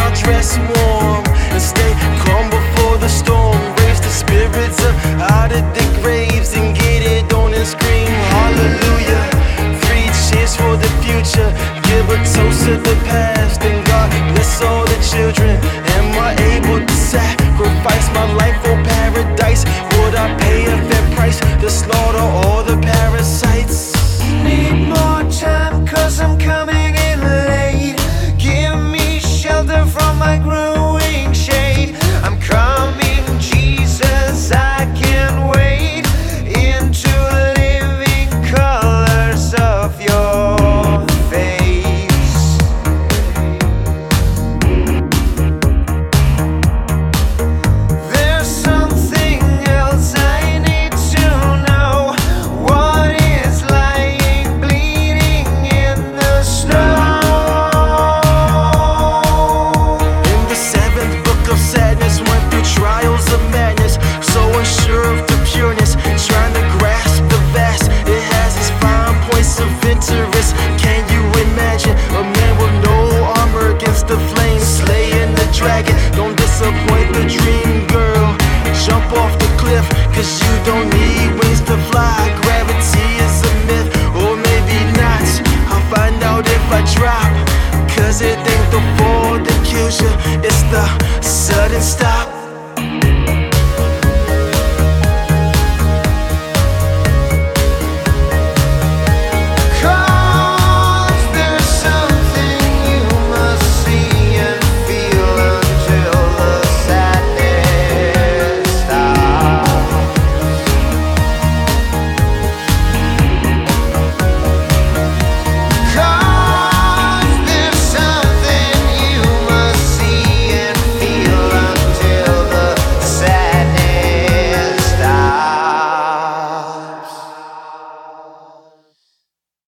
I'll dress warm and stay calm before the storm. Raise the spirits up out of the graves and get it on and scream hallelujah. 3 cheers for the future, give a toast to the past, and God bless all the children. Am I able to sacrifice my life for paradise? Would I pay a fair price to slaughter all the parasites? Need more time, cause I'm coming in late. Give me shelter from my growing shade. I'm coming, Jesus, I can't wait. Into living colors of your face. There's something else I need to know. What is lying, bleeding in the snow? In the 7th book of sadness, went through trials of madness, so unsure of the pureness, trying to grasp the vast. It has its fine points of interest. Can you imagine a man with no armor against the flames, slaying the dragon? Don't disappoint the dream, girl. Jump off the cliff, cause you don't need wings to fly. Gravity is a myth, or maybe not. I'll find out if I drop, cause it ain't the fall that kills you, it's the sudden stop.